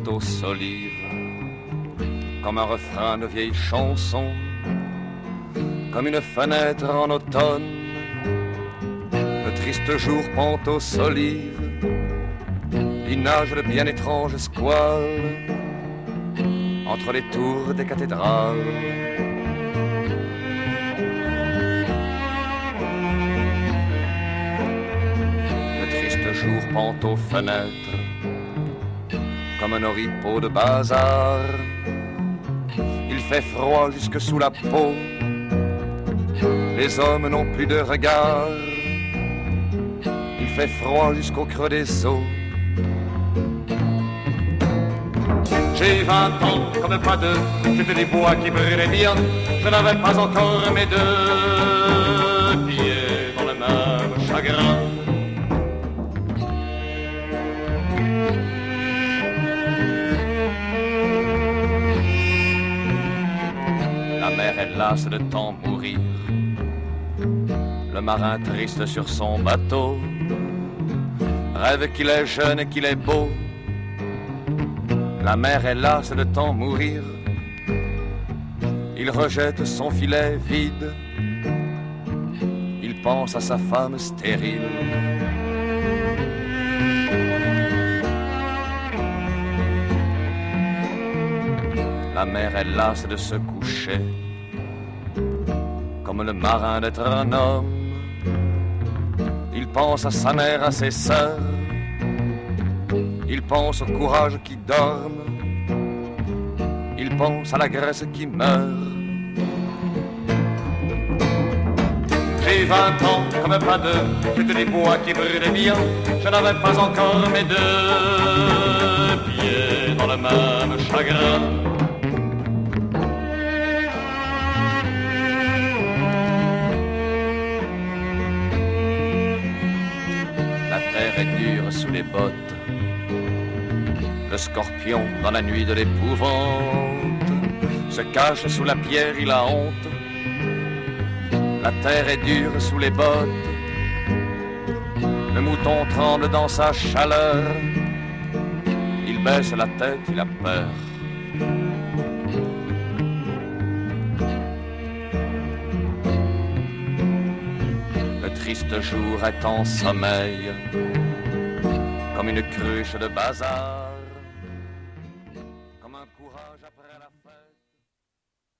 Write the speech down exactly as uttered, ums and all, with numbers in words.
pente aux solives, comme un refrain de vieille chanson, comme une fenêtre en automne. Le triste jour pend aux solives, il nage de bien étranges squales entre les tours des cathédrales. Le triste jour pend aux fenêtres comme un oripeau de bazar. Il fait froid jusque sous la peau, les hommes n'ont plus de regard. Il fait froid jusqu'au creux des os. J'ai vingt ans, comme pas deux, j'étais des bois qui brûlaient bien. Je n'avais pas encore mes deux pieds dans le même chagrin. La mer est lasse de tant mourir, le marin triste sur son bateau rêve qu'il est jeune et qu'il est beau. La mer est lasse de tant mourir, il rejette son filet vide, il pense à sa femme stérile. La mer est lasse de se coucher, comme le marin d'être un homme. Il pense à sa mère, à ses sœurs, il pense au courage qui dorme, il pense à la Grèce qui meurt. J'ai vingt ans, comme pas deux, j'étais des bois qui brûlaient bien. Je n'avais pas encore mes deux pieds dans le même chagrin. La terre est dure sous les bottes, le scorpion dans la nuit de l'épouvante se cache sous la pierre, il a honte. La terre est dure sous les bottes, le mouton tremble dans sa chaleur, il baisse la tête, il a peur. Le triste jour est en sommeil, comme une cruche de bazar.